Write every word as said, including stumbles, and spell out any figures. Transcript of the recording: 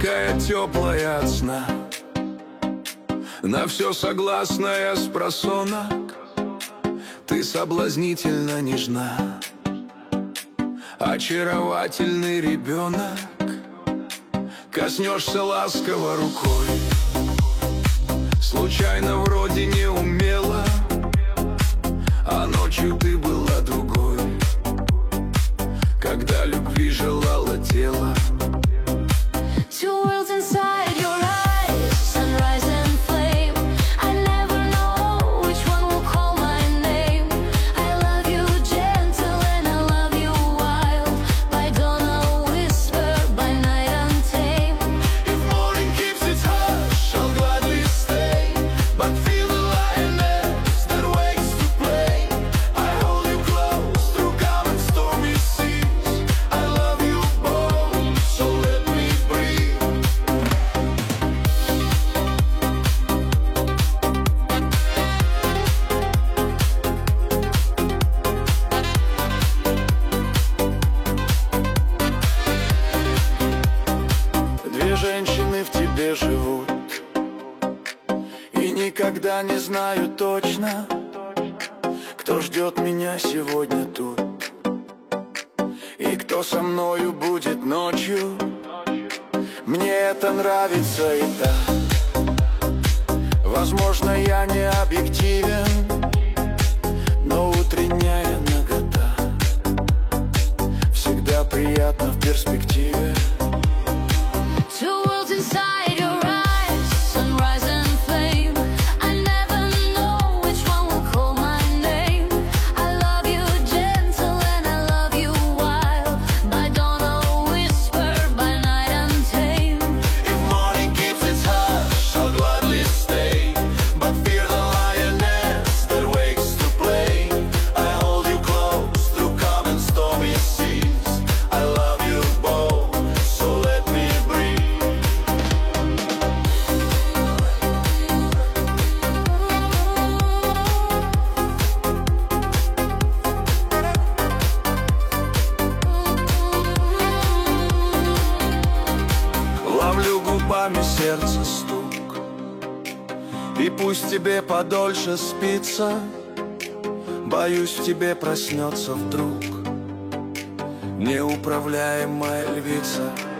такая теплая от сна, на все согласная спросонок. Ты соблазнительно нежна, очаровательный ребенок. Коснешься ласково рукой, случайно вроде не умела, а ночью ты была другой, когда любви желала тело. Two worlds inside your eyes, sunrise and flame. I never know which one will call my name. I love you gentle and I love you wild. By dawn I'll whisper, by night untamed. If morning keeps its hush, I'll gladly stay, but feel the lioness that wakes to play. I hold you close through calm and stormy seas. I love you both, so let me breathe. Две женщины в тебе живут, и никогда не знаю точно, кто ждет меня сегодня тут, и кто со мною будет ночью. Мне это нравится и так. Возможно, я не объективен, но утренняя нагота всегда приятна в перспективе. Two worlds inside your eyes, sunrise and flame. I never know which one will call my name. I love you gentle and I love you wild. By dawn I'll whisper, by night untamed. If morning keeps its hush, I'll gladly stay, but fear the lioness that wakes to play. I hold you close through calm and stormy seas. I love you both, so let me breathe. Ловлю губами сердце стук, и пусть тебе подольше спится. Боюсь, в тебе проснется вдруг неуправляемая львица.